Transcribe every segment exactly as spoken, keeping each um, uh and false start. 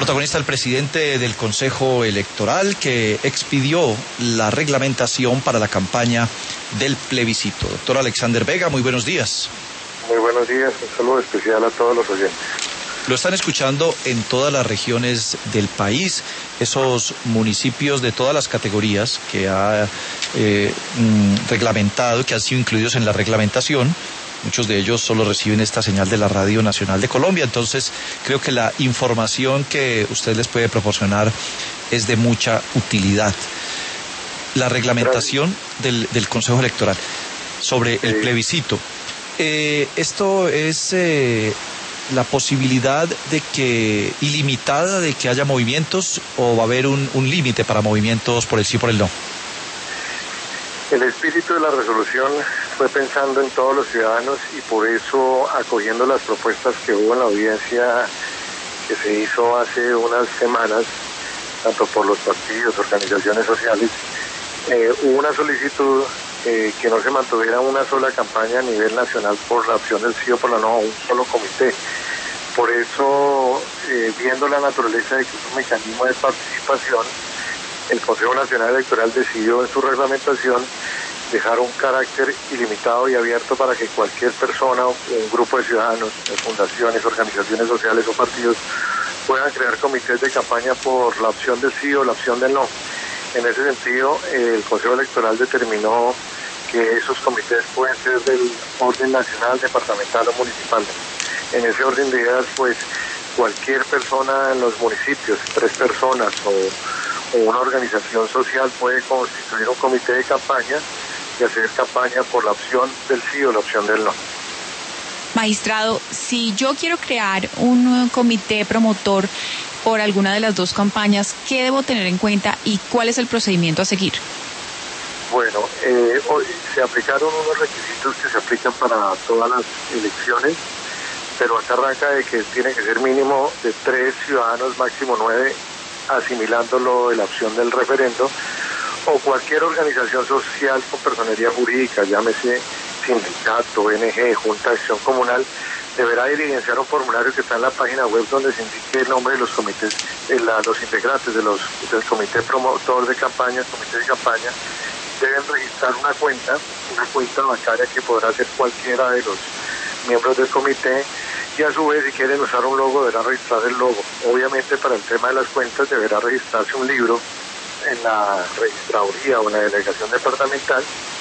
protagonista el presidente del Consejo Electoral que expidió la reglamentación para la campaña del plebiscito. Doctor Alexander Vega, muy buenos días. Muy buenos días, un saludo especial a todos los oyentes. Lo están escuchando en todas las regiones del país, esos municipios de todas las categorías que ha eh, reglamentado, que han sido incluidos en la reglamentación. Muchos de ellos solo reciben esta señal de la Radio Nacional de Colombia, entonces creo que la información que usted les puede proporcionar es de mucha utilidad. La reglamentación del, del Consejo Electoral sobre el plebiscito. Eh, esto es eh, la posibilidad de que, ilimitada, de que haya movimientos, o va a haber un, un límite para movimientos por el sí y por el no. El espíritu de la resolución fue pensando en todos los ciudadanos y por eso, acogiendo las propuestas que hubo en la audiencia que se hizo hace unas semanas, tanto por los partidos, organizaciones sociales, eh, hubo una solicitud eh, que no se mantuviera una sola campaña a nivel nacional por la opción del sí o por la no, un solo comité. Por eso, eh, viendo la naturaleza de que es un mecanismo de participación, el Consejo Nacional Electoral decidió en su reglamentación dejar un carácter ilimitado y abierto para que cualquier persona o un grupo de ciudadanos, fundaciones, organizaciones sociales o partidos puedan crear comités de campaña por la opción del sí o la opción del no. En ese sentido, el Consejo Electoral determinó que esos comités pueden ser del orden nacional, departamental o municipal. En ese orden de ideas, pues, cualquier persona en los municipios, tres personas o una organización social puede constituir un comité de campaña y hacer campaña por la opción del sí o la opción del no. Magistrado, si yo quiero crear un comité promotor por alguna de las dos campañas, ¿qué debo tener en cuenta y cuál es el procedimiento a seguir? Bueno, eh, hoy se aplicaron unos requisitos que se aplican para todas las elecciones, pero acá arranca de que tiene que ser mínimo de tres ciudadanos, máximo nueve, asimilándolo de la opción del referendo, o cualquier organización social con personería jurídica, llámese sindicato, O N G, Junta de Acción Comunal, deberá diligenciar un formulario que está en la página web donde se indique el nombre de los comités, de la, los integrantes de los, del comité promotor de campaña, comité de campaña. Deben registrar una cuenta, una cuenta bancaria que podrá ser cualquiera de los miembros del comité, y a su vez, si quieren usar un logo, deberán registrar el logo. Obviamente, para el tema de las cuentas deberá registrarse un libro en la registraduría o en la delegación departamental,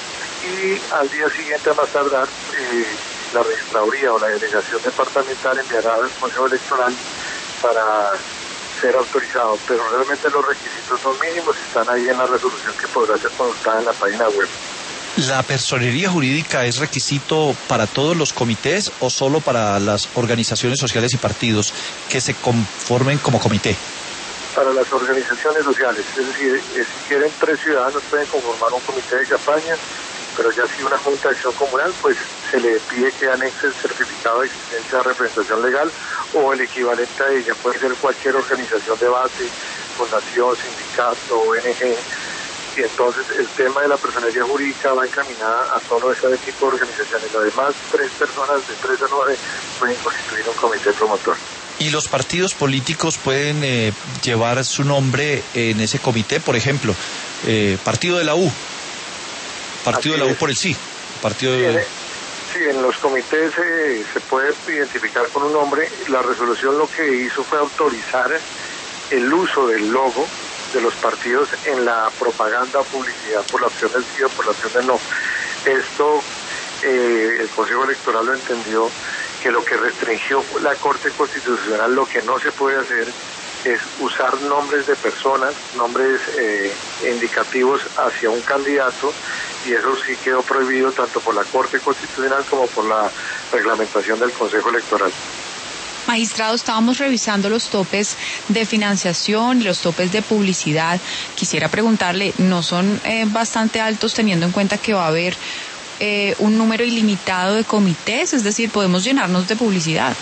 y al día siguiente, a más tardar, eh, la registraduría o la delegación departamental enviará al Consejo Electoral para ser autorizado, pero realmente los requisitos son mínimos y están ahí en la resolución que podrá ser consultada en la página web. ¿La personería jurídica es requisito para todos los comités o solo para las organizaciones sociales y partidos que se conformen como comité? Para las organizaciones sociales, es decir, si quieren tres ciudadanos pueden conformar un comité de campaña, pero ya si una junta de acción comunal, pues se le pide que anexe el certificado de existencia de representación legal o el equivalente a ella. Puede ser cualquier organización de base, fundación, sindicato, O N G. Y entonces el tema de la personería jurídica va encaminada a solo ese tipo de organizaciones. Además, tres personas de tres a nueve pueden constituir un comité promotor. ¿Y los partidos políticos pueden eh, llevar su nombre en ese comité? Por ejemplo, eh, Partido de la U, Partido Así de la es. U por el sí, Partido sí, de... en, sí, en los comités eh, se puede identificar con un nombre. La resolución lo que hizo fue autorizar el uso del logo de los partidos en la propaganda o publicidad por la opción del sí o por la opción del no. Esto eh, el Consejo Electoral lo entendió que lo que restringió la Corte Constitucional, lo que no se puede hacer es usar nombres de personas, nombres eh, indicativos hacia un candidato, y eso sí quedó prohibido tanto por la Corte Constitucional como por la reglamentación del Consejo Electoral. Magistrado, estábamos revisando los topes de financiación y los topes de publicidad. Quisiera preguntarle, ¿no son eh, bastante altos teniendo en cuenta que va a haber eh, un número ilimitado de comités? Es decir, podemos llenarnos de publicidad.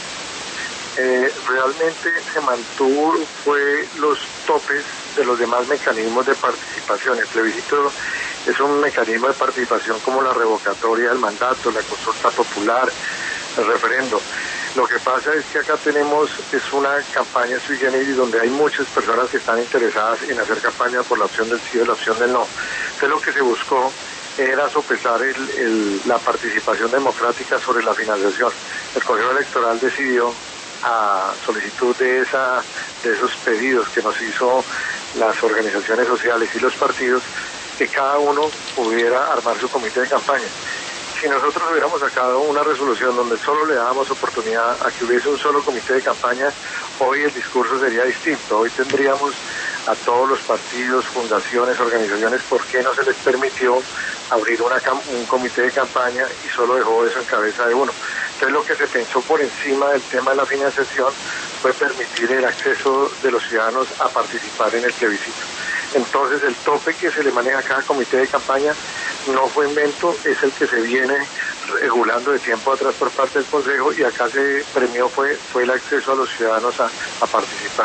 Eh, realmente se mantuvo fue los topes de los demás mecanismos de participación. El plebiscito es un mecanismo de participación como la revocatoria del mandato, la consulta popular, el referendo. Lo que pasa es que acá tenemos, es una campaña sui generis donde hay muchas personas que están interesadas en hacer campaña por la opción del sí o la opción del no. Entonces lo que se buscó era sopesar el, el, la participación democrática sobre la financiación. El Consejo Electoral decidió, a solicitud de, esa, de esos pedidos que nos hizo las organizaciones sociales y los partidos, que cada uno pudiera armar su comité de campaña. Si nosotros hubiéramos sacado una resolución donde solo le dábamos oportunidad a que hubiese un solo comité de campaña, hoy el discurso sería distinto. Hoy tendríamos a todos los partidos, fundaciones, organizaciones, ¿por qué no se les permitió abrir una, un comité de campaña y solo dejó eso en cabeza de uno? Entonces lo que se pensó por encima del tema de la financiación fue permitir el acceso de los ciudadanos a participar en el plebiscito. Entonces el tope que se le maneja a cada comité de campaña no fue invento, es el que se viene regulando de tiempo atrás por parte del Consejo, y acá se premió fue, fue el acceso a los ciudadanos a, a participar.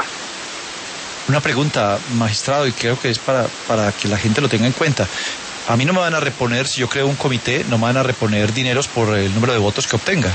Una pregunta, magistrado, y creo que es para, para que la gente lo tenga en cuenta. A mí no me van a reponer, si yo creo un comité, no me van a reponer dineros por el número de votos que obtenga.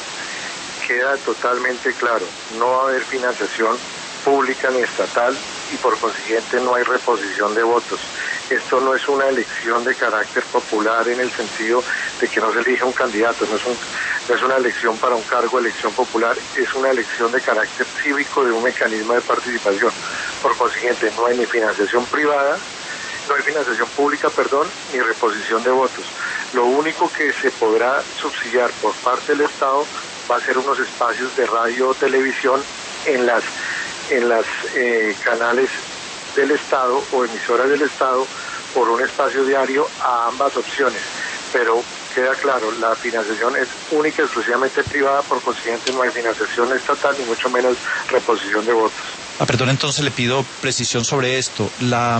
Queda totalmente claro, no va a haber financiación pública ni estatal y por consiguiente no hay reposición de votos. Esto no es una elección de carácter popular en el sentido de que no se elige un candidato, no es, un, no es una elección para un cargo de elección popular, es una elección de carácter cívico de un mecanismo de participación. Por consiguiente no hay ni financiación privada, no hay financiación pública, perdón, ni reposición de votos. Lo único que se podrá subsidiar por parte del Estado va a ser unos espacios de radio o televisión en las en las eh, canales del Estado o emisoras del Estado por un espacio diario a ambas opciones. Pero queda claro, la financiación es única y exclusivamente privada, por consiguiente no hay financiación estatal ni mucho menos reposición de votos. Ah, perdón, entonces le pido precisión sobre esto. La,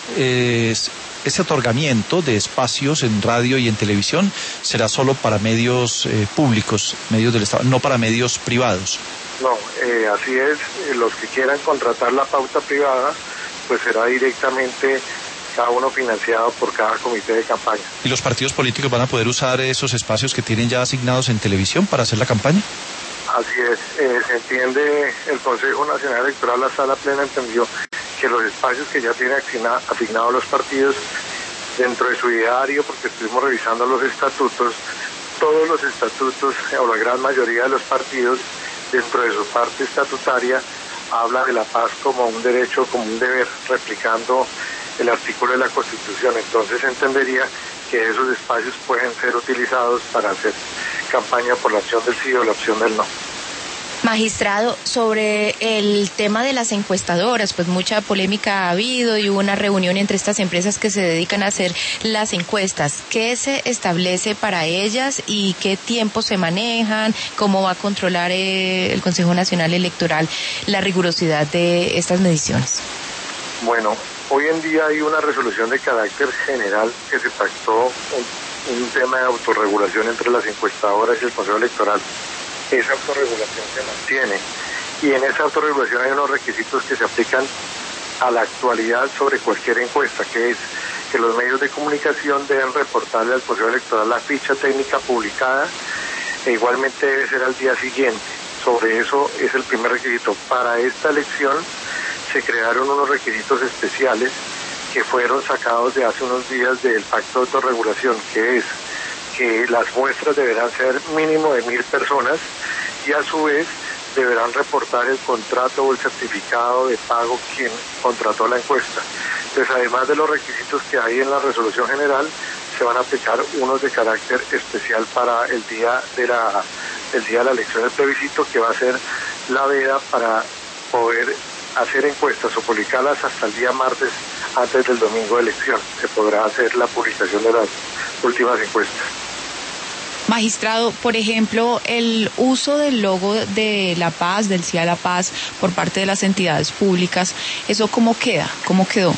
eh, ese otorgamiento de espacios en radio y en televisión será solo para medios eh, públicos, medios del Estado, no para medios privados. No, eh, así es. Los que quieran contratar la pauta privada, pues será directamente cada uno financiado por cada comité de campaña. ¿Y los partidos políticos van a poder usar esos espacios que tienen ya asignados en televisión para hacer la campaña? Así es, eh, se entiende, el Consejo Nacional Electoral, la Sala Plena, entendió que los espacios que ya tienen asignados los partidos dentro de su ideario, porque estuvimos revisando los estatutos, todos los estatutos, o la gran mayoría de los partidos, dentro de su parte estatutaria, habla de la paz como un derecho, como un deber, replicando el artículo de la Constitución. Entonces se entendería que esos espacios pueden ser utilizados para hacer campaña por la opción del sí o la opción del no. Magistrado, sobre el tema de las encuestadoras, pues mucha polémica ha habido y hubo una reunión entre estas empresas que se dedican a hacer las encuestas. ¿Qué se establece para ellas y qué tiempo se manejan? ¿Cómo va a controlar eh, el Consejo Nacional Electoral la rigurosidad de estas mediciones? Bueno, hoy en día hay una resolución de carácter general que se pactó, un, un tema de autorregulación entre las encuestadoras y el Consejo Electoral. Esa autorregulación se mantiene y en esa autorregulación hay unos requisitos que se aplican a la actualidad sobre cualquier encuesta, que es que los medios de comunicación deben reportarle al Consejo Electoral la ficha técnica publicada e igualmente debe ser al día siguiente. Sobre eso es el primer requisito. Para esta elección se crearon unos requisitos especiales que fueron sacados de hace unos días del Pacto de Autorregulación, que es que las muestras deberán ser mínimo de mil personas y a su vez deberán reportar el contrato o el certificado de pago quien contrató la encuesta. Entonces, además de los requisitos que hay en la resolución general, se van a aplicar unos de carácter especial para el día de la, el día de la elección del plebiscito, que va a ser la veda para poder hacer encuestas o publicarlas hasta el día martes antes del domingo de elección. Se podrá hacer la publicación de las últimas encuestas. Magistrado, por ejemplo, el uso del logo de La Paz, del Sí a la Paz, por parte de las entidades públicas, ¿eso cómo queda? ¿Cómo quedó?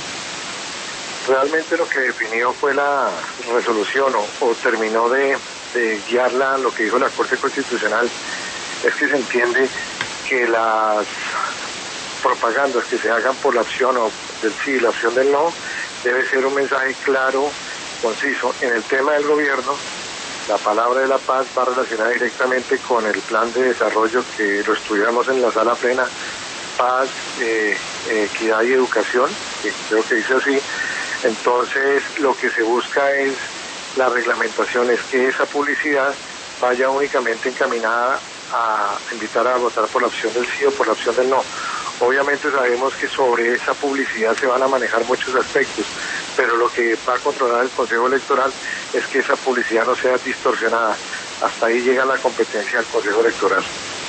Realmente lo que definió fue la resolución o, o terminó de, de guiarla, lo que dijo la Corte Constitucional, es que se entiende que las propagandas que se hagan por la opción o del sí y la opción del no, debe ser un mensaje claro, conciso. En el tema del gobierno, La palabra de la paz va relacionada directamente con el plan de desarrollo que lo estudiamos en la sala plena, paz, eh, equidad y educación, que creo que dice así. Entonces lo que se busca es, la reglamentación es que esa publicidad vaya únicamente encaminada a invitar a votar por la opción del sí o por la opción del no. Obviamente sabemos que sobre esa publicidad se van a manejar muchos aspectos, pero lo que va a controlar el Consejo Electoral es que esa publicidad no sea distorsionada. Hasta ahí llega la competencia del Consejo Electoral.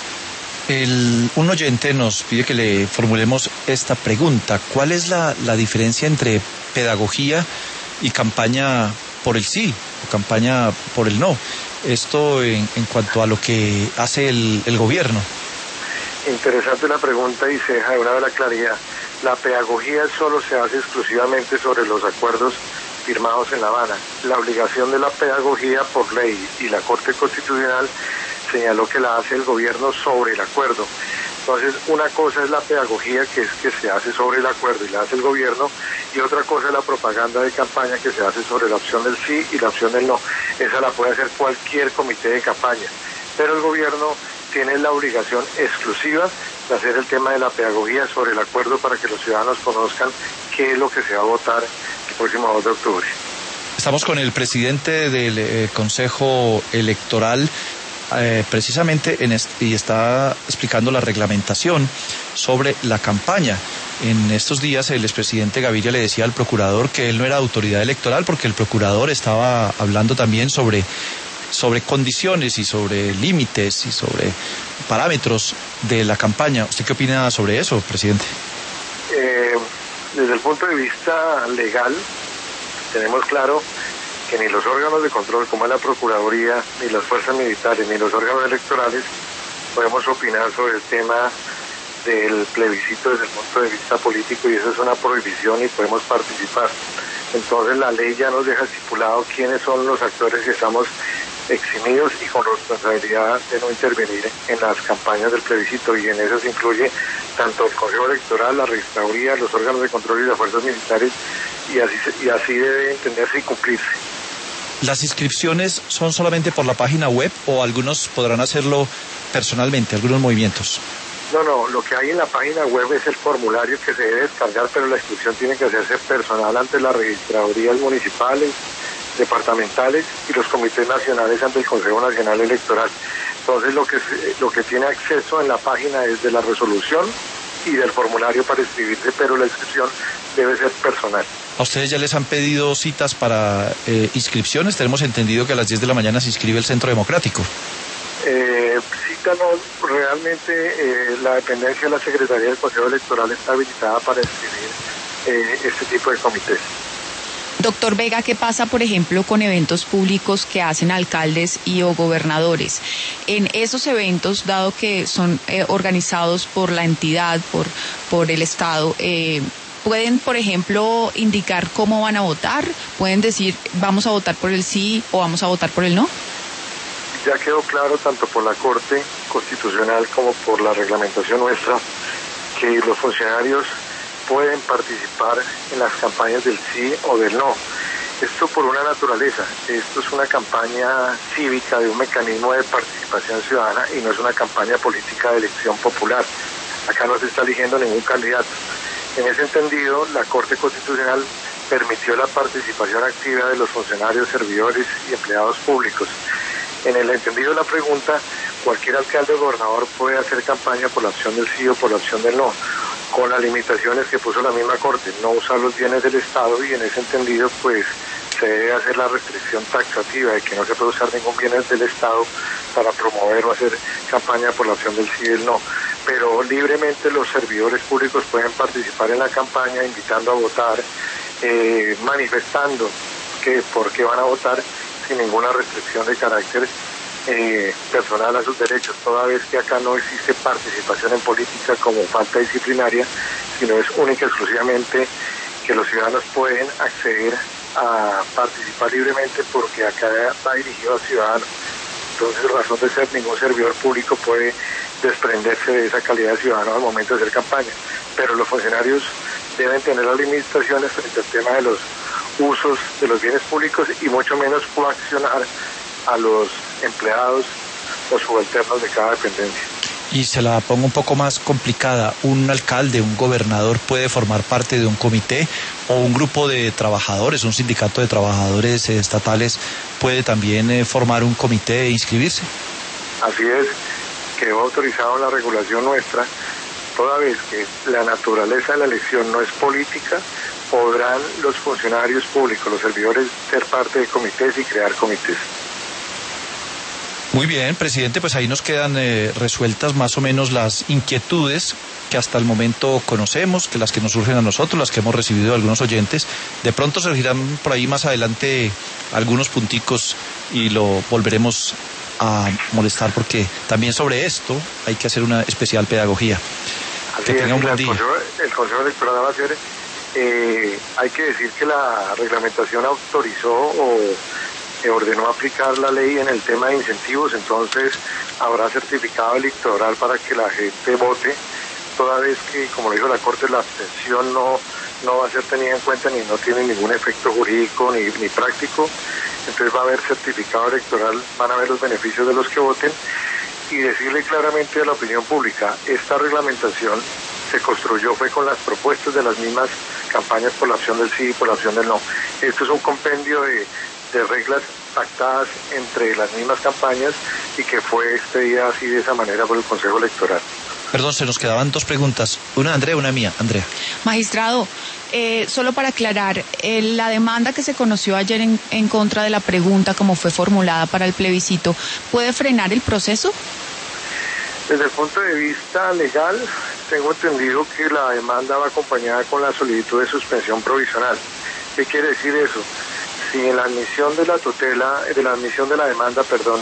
El, un oyente nos pide que le formulemos esta pregunta. ¿Cuál es la, la diferencia entre pedagogía y campaña por el sí o campaña por el no? Esto en, en cuanto a lo que hace el, el gobierno. Interesante la pregunta y se deja de una vez la claridad. La pedagogía solo se hace exclusivamente sobre los acuerdos firmados en La Habana. La obligación de la pedagogía por ley y la Corte Constitucional señaló que la hace el gobierno sobre el acuerdo. Entonces, una cosa es la pedagogía, que es que se hace sobre el acuerdo y la hace el gobierno, y otra cosa es la propaganda de campaña, que se hace sobre la opción del sí y la opción del no. Esa la puede hacer cualquier comité de campaña, pero el gobierno tiene la obligación exclusiva de hacer el tema de la pedagogía sobre el acuerdo para que los ciudadanos conozcan qué es lo que se va a votar el próximo dos de octubre. Estamos con el presidente del eh, Consejo Electoral, Eh, precisamente en est- y está explicando la reglamentación sobre la campaña. En estos días el expresidente Gaviria le decía al procurador que él no era autoridad electoral, porque el procurador estaba hablando también sobre, sobre condiciones y sobre límites y sobre parámetros de la campaña. ¿Usted qué opina sobre eso, presidente? Eh, desde el punto de vista legal, tenemos claro que ni los órganos de control como es la Procuraduría, ni las fuerzas militares, ni los órganos electorales podemos opinar sobre el tema del plebiscito desde el punto de vista político, y eso es una prohibición y podemos participar. Entonces la ley ya nos deja estipulado quiénes son los actores que estamos eximidos y con responsabilidad de no intervenir en las campañas del plebiscito, y en eso se incluye tanto el Consejo Electoral, la Registraduría, los órganos de control y las fuerzas militares, y así, y así debe entenderse y cumplirse. ¿Las inscripciones son solamente por la página web o algunos podrán hacerlo personalmente, algunos movimientos? No, no, lo que hay en la página web es el formulario que se debe descargar, pero la inscripción tiene que hacerse personal ante las registradurías municipales, departamentales y los comités nacionales ante el Consejo Nacional Electoral. Entonces lo que, lo que tiene acceso en la página es de la resolución y del formulario para inscribirse, pero la inscripción debe ser personal. ¿A ustedes ya les han pedido citas para eh, inscripciones? Tenemos entendido que a las diez de la mañana se inscribe el Centro Democrático. Eh, cita no, realmente eh, la dependencia de la Secretaría del Consejo Electoral está habilitada para inscribir eh, este tipo de comités. Doctor Vega, ¿qué pasa, por ejemplo, con eventos públicos que hacen alcaldes y o gobernadores? En esos eventos, dado que son eh, organizados por la entidad, por, por el Estado, eh, ¿pueden, por ejemplo, indicar cómo van a votar? ¿Pueden decir, vamos a votar por el sí o vamos a votar por el no? Ya quedó claro, tanto por la Corte Constitucional como por la reglamentación nuestra, que los funcionarios pueden participar en las campañas del sí o del no. Esto por una naturaleza. Esto es una campaña cívica de un mecanismo de participación ciudadana y no es una campaña política de elección popular. Acá no se está eligiendo ningún candidato. En ese entendido, la Corte Constitucional permitió la participación activa de los funcionarios, servidores y empleados públicos. En el entendido de la pregunta, cualquier alcalde o gobernador puede hacer campaña por la opción del sí o por la opción del no, con las limitaciones que puso la misma Corte, no usar los bienes del Estado, y en ese entendido pues se debe hacer la restricción taxativa de que no se puede usar ningún bien del Estado para promover o hacer campaña por la opción del sí y el no. Pero libremente los servidores públicos pueden participar en la campaña, invitando a votar, eh, manifestando que por qué van a votar, sin ninguna restricción de carácter eh, personal a sus derechos, toda vez que acá no existe participación en política como falta disciplinaria, sino es única y exclusivamente que los ciudadanos pueden acceder a participar libremente, porque acá va dirigido a ciudadanos. Entonces, razón de ser, ningún servidor público puede desprenderse de esa calidad de ciudadano al momento de hacer campaña, pero los funcionarios deben tener las limitaciones frente al tema de los usos de los bienes públicos y mucho menos coaccionar a los empleados o subalternos de cada dependencia. Y se la pongo un poco más complicada, ¿un alcalde, un gobernador puede formar parte de un comité o un grupo de trabajadores, un sindicato de trabajadores estatales puede también eh, formar un comité e inscribirse? Así es, quedó autorizado en la regulación nuestra, toda vez que la naturaleza de la elección no es política, podrán los funcionarios públicos, los servidores, ser parte de comités y crear comités. Muy bien, presidente, pues ahí nos quedan eh, resueltas más o menos las inquietudes que hasta el momento conocemos, que las que nos surgen a nosotros, las que hemos recibido de algunos oyentes. De pronto surgirán por ahí más adelante algunos punticos y lo volveremos a molestar porque también sobre esto hay que hacer una especial pedagogía. Así que tenga un buen el, día. consejo, el Consejo Electoral va a ser, eh, hay que decir que la reglamentación autorizó o ordenó aplicar la ley en el tema de incentivos, entonces habrá certificado electoral para que la gente vote, toda vez que, como lo dijo la Corte, la abstención no, no va a ser tenida en cuenta ni no tiene ningún efecto jurídico ni, ni práctico, entonces va a haber certificado electoral, van a ver los beneficios de los que voten y decirle claramente a la opinión pública, esta reglamentación se construyó fue con las propuestas de las mismas campañas por la opción del sí y por la opción del no. Esto es un compendio de de reglas pactadas entre las mismas campañas y que fue expedida así de esa manera por el Consejo Electoral. Perdón, se nos quedaban dos preguntas, una Andrea, una mía. Andrea. Magistrado, eh, solo para aclarar, eh, la demanda que se conoció ayer en, en contra de la pregunta como fue formulada para el plebiscito, ¿puede frenar el proceso? Desde el punto de vista legal, tengo entendido que la demanda va acompañada con la solicitud de suspensión provisional. ¿Qué quiere decir eso? Si en la admisión de la tutela, de la admisión de la demanda, perdón,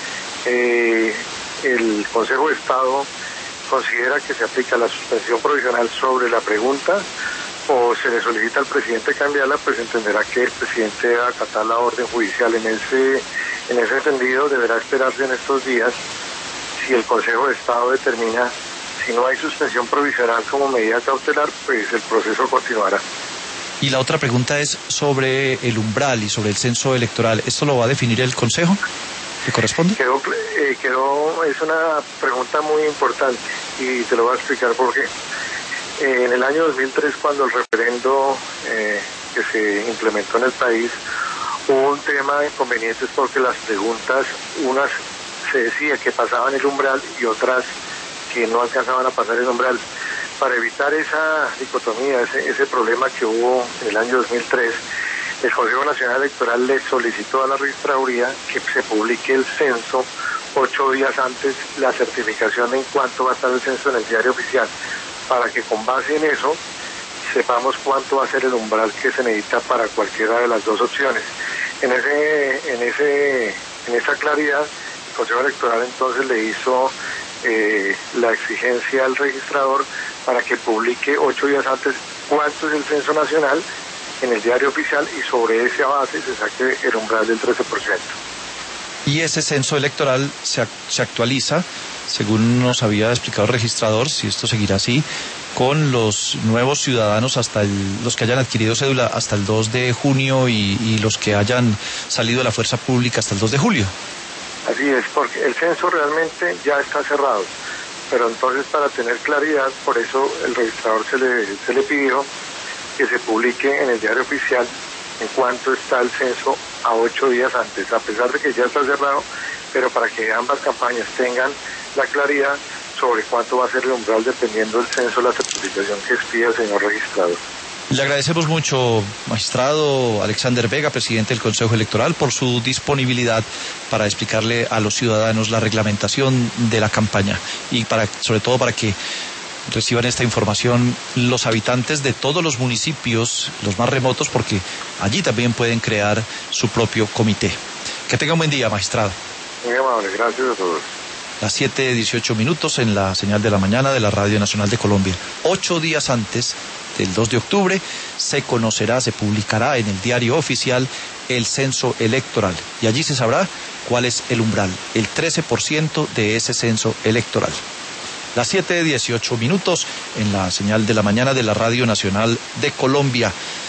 eh, el Consejo de Estado considera que se aplica la suspensión provisional sobre la pregunta o se le solicita al presidente cambiarla, pues entenderá que el presidente debe acatar la orden judicial. En ese, en ese entendido deberá esperarse en estos días si el Consejo de Estado determina si no hay suspensión provisional como medida cautelar, pues el proceso continuará. Y la otra pregunta es sobre el umbral y sobre el censo electoral. ¿Esto lo va a definir el Consejo? ¿Le corresponde? Quedó, eh, quedó, es una pregunta muy importante y te lo voy a explicar por qué. Eh, en el año dos mil tres, cuando el referendo eh, que se implementó en el país, hubo un tema de inconvenientes porque las preguntas, unas se decía que pasaban el umbral y otras que no alcanzaban a pasar el umbral. Para evitar esa dicotomía, ese, ese problema que hubo en el año dos mil tres, el Consejo Nacional Electoral le solicitó a la registraduría que se publique el censo ocho días antes, la certificación en cuánto va a estar el censo en el diario oficial, para que con base en eso sepamos cuánto va a ser el umbral que se necesita para cualquiera de las dos opciones. En ese, en ese, en esa claridad, el Consejo Electoral entonces le hizo eh, la exigencia al registrador para que publique ocho días antes cuánto es el censo nacional en el diario oficial y sobre esa base se saque el umbral del trece por ciento. Y ese censo electoral se, se actualiza, según nos había explicado el registrador, si esto seguirá así, con los nuevos ciudadanos, hasta el, los que hayan adquirido cédula hasta el dos de junio y, y los que hayan salido de la fuerza pública hasta el dos de julio. Así es, porque el censo realmente ya está cerrado. Pero entonces, para tener claridad, por eso el registrador se le, se le pidió que se publique en el diario oficial en cuánto está el censo a ocho días antes, a pesar de que ya está cerrado, pero para que ambas campañas tengan la claridad sobre cuánto va a ser el umbral dependiendo del censo, la certificación que expida el señor registrador. Le agradecemos mucho, magistrado Alexander Vega, presidente del Consejo Electoral, por su disponibilidad para explicarle a los ciudadanos la reglamentación de la campaña y para, sobre todo para que reciban esta información los habitantes de todos los municipios, los más remotos, porque allí también pueden crear su propio comité. Que tenga un buen día, magistrado. Muy amable, gracias a todos. Las siete dieciocho minutos en la señal de la mañana de la Radio Nacional de Colombia. Ocho días antes del dos de octubre se conocerá, se publicará en el diario oficial el censo electoral y allí se sabrá cuál es el umbral, el trece por ciento de ese censo electoral. Las siete dieciocho minutos en la señal de la mañana de la Radio Nacional de Colombia.